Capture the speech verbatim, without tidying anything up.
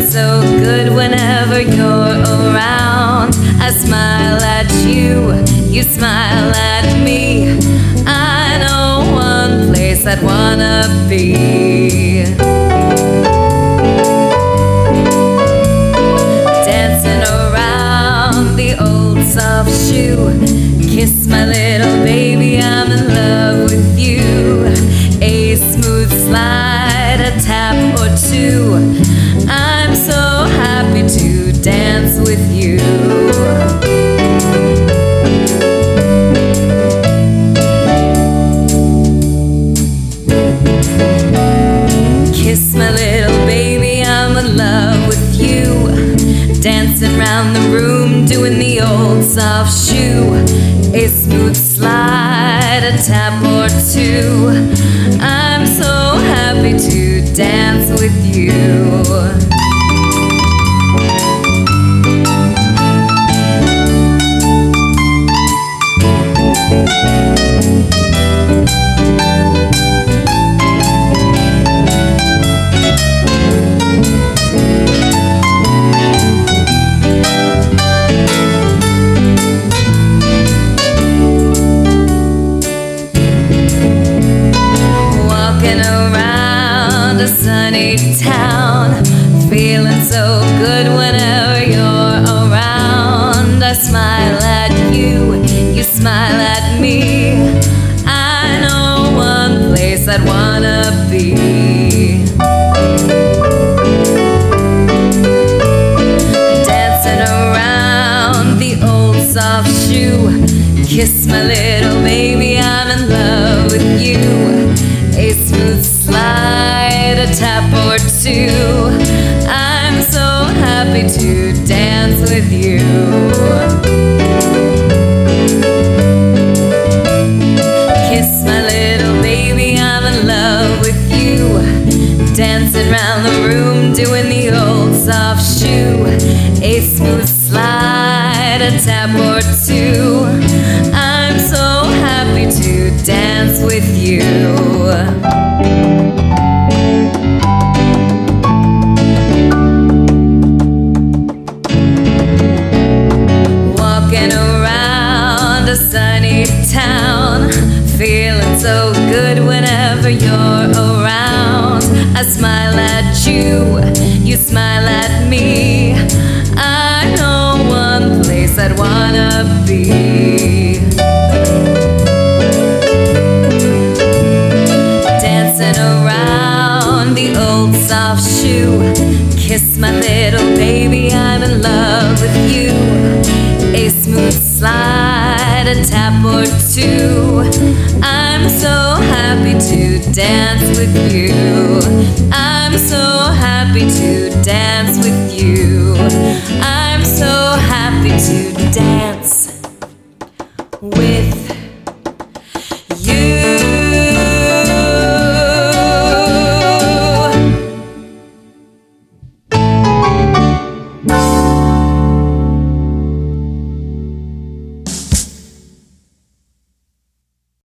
so good whenever you're around. I smile at you, you smile at me. I know one place I'd wanna be. Dancing around the old soft shoe. Kiss my little baby, I'm in love with you. A smooth slide, a tap or two. I'm so happy to dance with you. Kiss my little baby, I'm in love with you. Dancing round the room, doing the old soft shoe. A smooth slide, a tap or two. I'm so happy to dance with you. Around a sunny town, feeling so good whenever you're around. I smile at you, you smile at me. I know one place I'd wanna be. Dancing around the old soft shoe. Kiss my little baby, I'm in love with you. A smooth slide, a tap or two. I'm so happy to dance with you. Kiss my little baby, I'm in love with you. Dancing round the room, doing the old soft shoe. A smooth slide, a tap or two. I'm so happy to dance with you. Walking around a sunny town, feeling so good whenever you're around. I smile at you, you smile at me. I know one place I'd wanna be. Dancing around the old soft shoe. Kiss my little baby, I'm in love with you. A smooth slide, a tap or two. I'm so happy to dance with you.